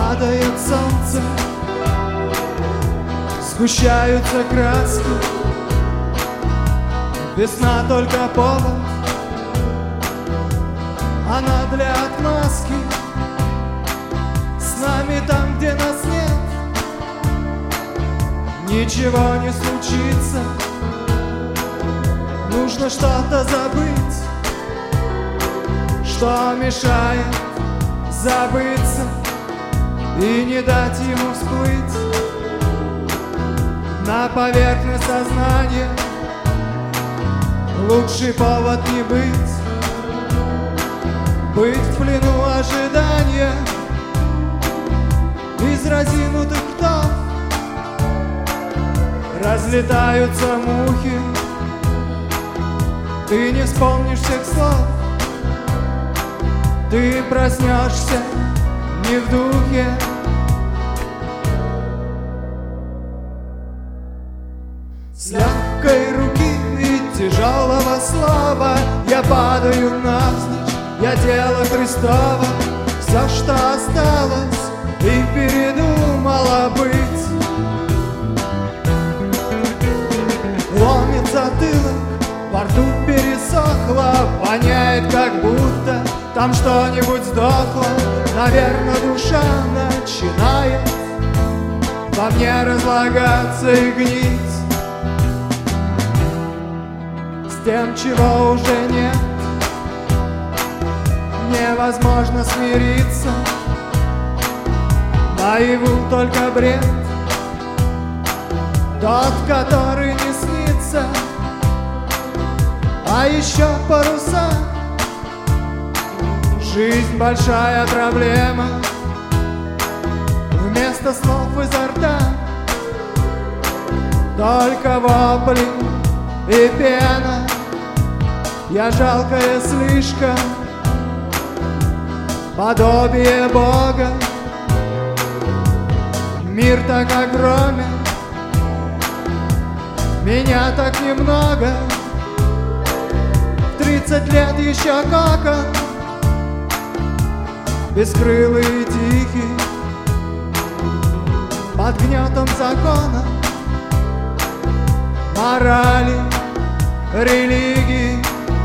падает солнце, сгущаются краски. Весна только повод, она для отмазки. С нами там, где нас нет, ничего не случится. Нужно что-то забыть, что мешает забыться, и не дать ему всплыть на поверхность сознания. Лучший повод не быть в плену ожидания. Из разинутых ртов разлетаются мухи. Ты не вспомнишь всех слов, ты проснешься не в духе. С легкой руки и тяжелого слова я падаю навзничь, я тело Христово. Все, что осталось и передумала быть. Ломит затылок, во рту пересохло, воняет, как будто там что-нибудь сдохло. Наверное, душа начинает во мне разлагаться и гнить. С тем, чего уже нет, невозможно смириться. Наяву только бред, тот, который не снится. А еще паруса. Жизнь большая проблема. Вместо слов изо рта только вопли и пена. Я жалкая слишком, подобие Бога. Мир так огромен, меня так немного. В 30 лет еще кокон, бескрылый и тихий, под гнетом закона, морали, религии.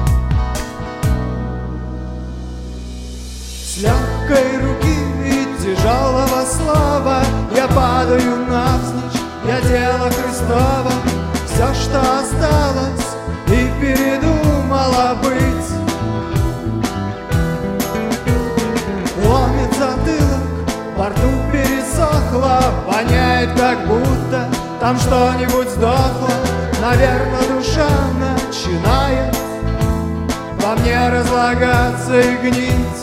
С легкой руки и тяжелого слова я падаю навзничь, я тело Христово. Все, что осталось и передумала быть. Ломит затылок, во рту пересохло, воняет, как будто там что-нибудь сдохло. Наверное, душа начинает во мне разлагаться и гнить.